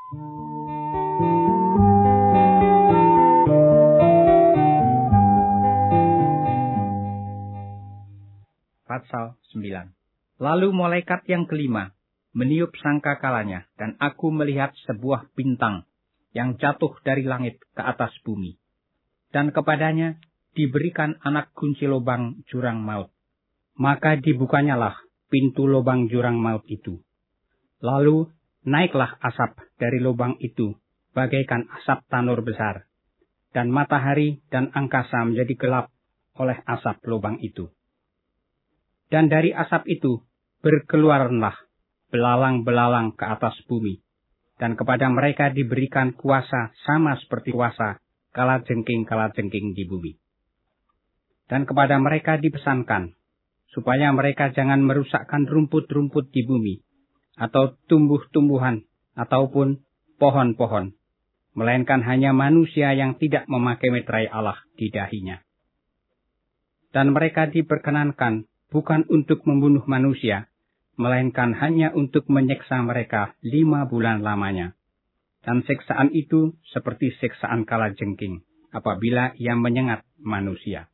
Pasal 9. Lalu malaikat yang kelima meniup sangkakalanya, dan aku melihat sebuah bintang yang jatuh dari langit ke atas bumi. Dan kepadanya diberikan anak kunci lubang jurang maut. Maka dibukanyalah pintu lubang jurang maut itu. Lalu naiklah asap dari lubang itu, bagaikan asap tanur besar. Dan matahari dan angkasa menjadi gelap oleh asap lubang itu. Dan dari asap itu berkeluaranlah belalang-belalang ke atas bumi. Dan kepada mereka diberikan kuasa sama seperti kuasa kalajengking-kalajengking di bumi. Dan kepada mereka dipesankan, supaya mereka jangan merusakkan rumput-rumput di bumi, atau tumbuh-tumbuhan, ataupun pohon-pohon, melainkan hanya manusia yang tidak memakai meterai Allah di dahinya. Dan mereka diperkenankan bukan untuk membunuh manusia, melainkan hanya untuk menyiksa mereka 5 bulan lamanya. Dan siksaan itu seperti siksaan kalajengking, apabila ia menyengat manusia.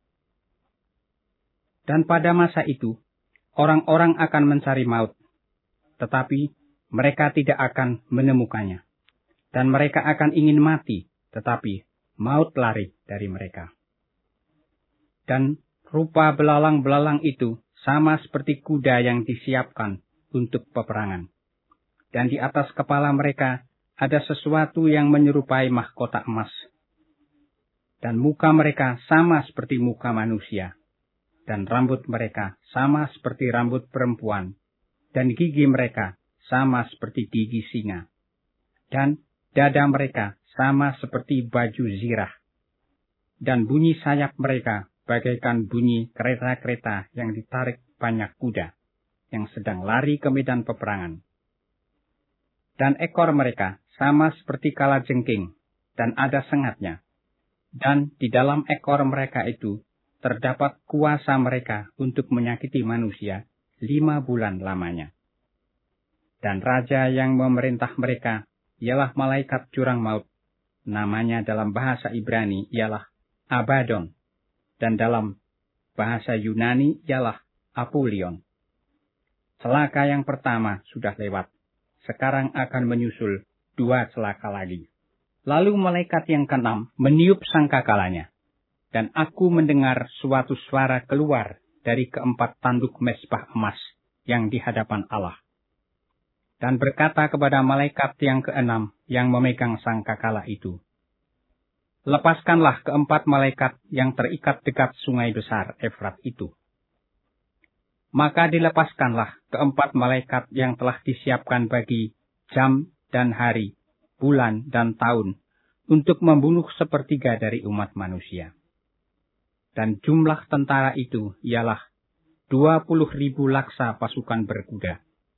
Dan pada masa itu, orang-orang akan mencari maut, tetapi mereka tidak akan menemukannya. Dan mereka akan ingin mati, tetapi maut lari dari mereka. Dan rupa belalang-belalang itu sama seperti kuda yang disiapkan untuk peperangan. Dan di atas kepala mereka ada sesuatu yang menyerupai mahkota emas. Dan muka mereka sama seperti muka manusia. Dan rambut mereka sama seperti rambut perempuan. Dan gigi mereka sama seperti gigi singa. Dan dada mereka sama seperti baju zirah. Dan bunyi sayap mereka bagaikan bunyi kereta-kereta yang ditarik banyak kuda, yang sedang lari ke medan peperangan. Dan ekor mereka sama seperti kalajengking, dan ada sengatnya. Dan di dalam ekor mereka itu terdapat kuasa mereka untuk menyakiti manusia 5 bulan lamanya. Dan raja yang memerintah mereka ialah malaikat jurang maut. Namanya dalam bahasa Ibrani ialah Abaddon, dan dalam bahasa Yunani ialah Apollyon. Celaka yang pertama sudah lewat. Sekarang akan menyusul 2 celaka lagi. Lalu malaikat yang ke-6 meniup sangkakalanya. Dan aku mendengar suatu suara keluar dari keempat tanduk mezbah emas yang di hadapan Allah. Dan berkata kepada malaikat yang ke-6 yang memegang sangkakala itu, lepaskanlah keempat malaikat yang terikat dekat sungai besar Efrat itu. Maka dilepaskanlah keempat malaikat yang telah disiapkan bagi jam dan hari, bulan dan tahun, untuk membunuh sepertiga dari umat manusia. Dan jumlah tentara itu ialah 20.000 laksa pasukan berkuda.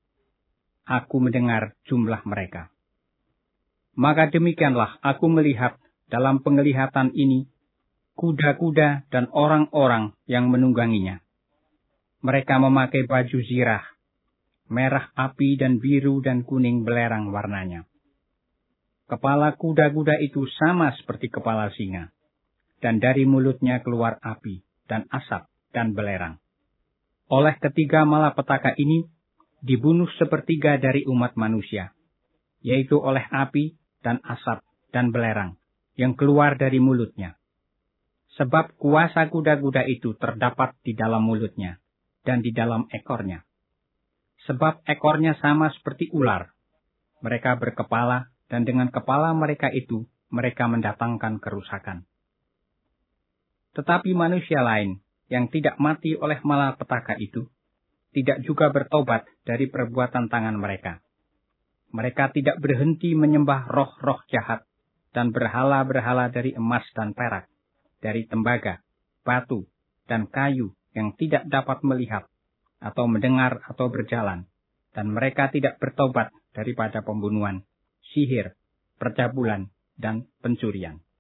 Aku mendengar jumlah mereka. Maka demikianlah aku melihat dalam penglihatan ini kuda-kuda dan orang-orang yang menungganginya. Mereka memakai baju zirah, merah api dan biru dan kuning belerang warnanya. Kepala kuda-kuda itu sama seperti kepala singa, dan dari mulutnya keluar api dan asap dan belerang. Oleh ketiga malapetaka ini dibunuh sepertiga dari umat manusia, yaitu oleh api dan asap dan belerang yang keluar dari mulutnya. Sebab kuasa kuda-kuda itu terdapat di dalam mulutnya dan di dalam ekornya. Sebab ekornya sama seperti ular. Mereka berkepala, dan dengan kepala mereka itu mereka mendatangkan kerusakan. Tetapi manusia lain yang tidak mati oleh malapetaka itu, tidak juga bertobat dari perbuatan tangan mereka. Mereka tidak berhenti menyembah roh-roh jahat, dan berhala-berhala dari emas dan perak, dari tembaga, batu, dan kayu yang tidak dapat melihat, atau mendengar, atau berjalan, dan mereka tidak bertobat daripada pembunuhan, sihir, percabulan, dan pencurian.